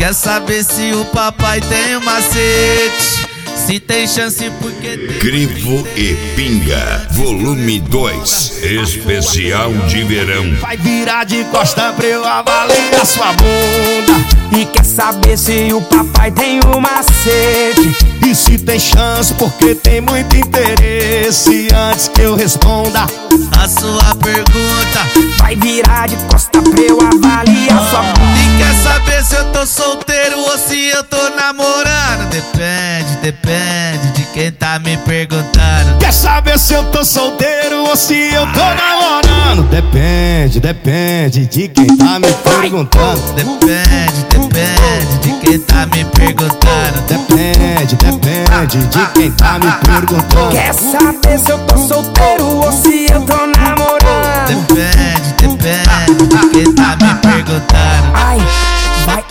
Quer saber se o papai tem um macete? Se tem chance porque tem... Crivo e Pinga, volume 2, especial de verão. Vai virar de costa pra eu avaliar sua bunda. E quer saber se o papai tem um macete? E se tem chance porque tem muito interesse. Antes que eu responda a sua pergunta, vai virar de costa pra eu avaliar sua bunda. E quer saber se eu tô solteiro ou se eu tô namorando? Depende de quem tá me perguntando. Quer saber se eu tô solteiro ou se eu tô namorando? Depende de quem tá me perguntando. Depende de quem tá me perguntando. Depende de quem tá me perguntando. Quer saber se eu tô solteiro ou se eu tô namorando? Depende de quem tá me perguntando. Ai, vai.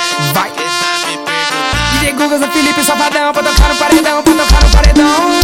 DJ Guga, Zé Felipe, Safadão, pra tocar no paredão, pra tocar no paredão.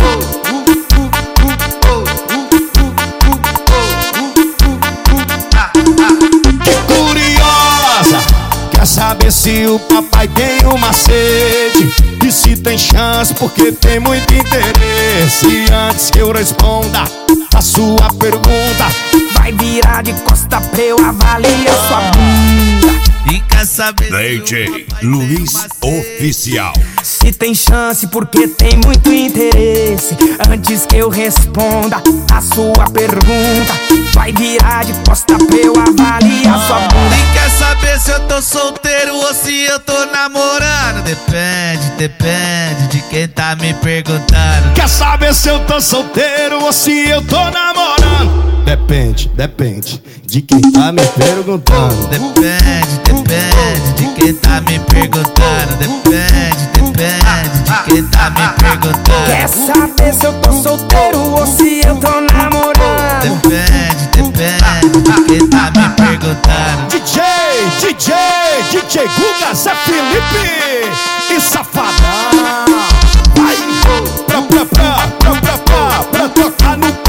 Que curiosa! Quer saber se o papai tem um macete? E se tem chance porque tem muito interesse. Antes que eu responda a sua pergunta, vai virar de costa pra eu avaliar sua bunda. E quer saber DJ Luiz Oficial. Se tem chance porque tem muito interesse. Antes que eu responda a sua pergunta, vai virar de costa pra eu avaliar sua bunda. E quer saber se eu tô solteiro ou se eu tô namorando? Depende de quem tá me perguntando. Quer saber se eu tô solteiro ou se eu tô namorando? Depende de quem tá me perguntando. Depende de quem tá me perguntando. Depende de quem tá me perguntando. Quer saber se eu tô solteiro ou se eu tô namorando? Depende de quem tá me perguntando. DJ Guga, Zé Felipe e Safadão. Vai pra tocar no